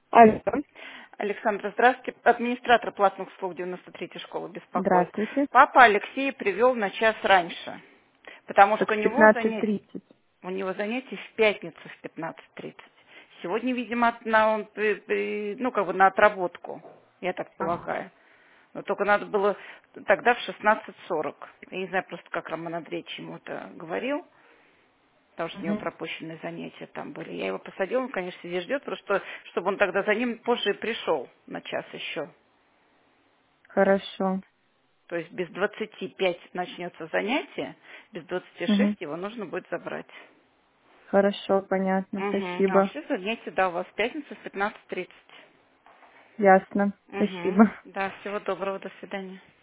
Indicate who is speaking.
Speaker 1: Алло,
Speaker 2: Александра, здравствуйте. Администратор платных услуг 93-й школы беспокоит.
Speaker 1: здравствуйте.
Speaker 2: Папа Алексей привел на час раньше, потому
Speaker 1: Так
Speaker 2: что
Speaker 1: в 15:30.
Speaker 2: у него занятие в пятницу в 15:30. Сегодня, видимо, он ну, как бы на отработку, я так
Speaker 1: Ага.
Speaker 2: полагаю. Но только надо было тогда в 16:40. Я не знаю просто, как Роман Андреевич ему это говорил, потому что у него
Speaker 1: Мгм.
Speaker 2: пропущенные занятия там были. Я его посадила, он, конечно, здесь ждет, просто чтобы он тогда за ним позже пришел на час еще.
Speaker 1: Хорошо.
Speaker 2: То есть без 25 начнется занятие, без двадцати
Speaker 1: Мгм.
Speaker 2: шесть его нужно будет забрать.
Speaker 1: Хорошо, понятно.
Speaker 2: Угу. А
Speaker 1: Спасибо.
Speaker 2: все занятия, да, у вас в пятницу в 15:30.
Speaker 1: Ясно.
Speaker 2: Угу.
Speaker 1: Спасибо.
Speaker 2: Да, всего доброго, до свидания.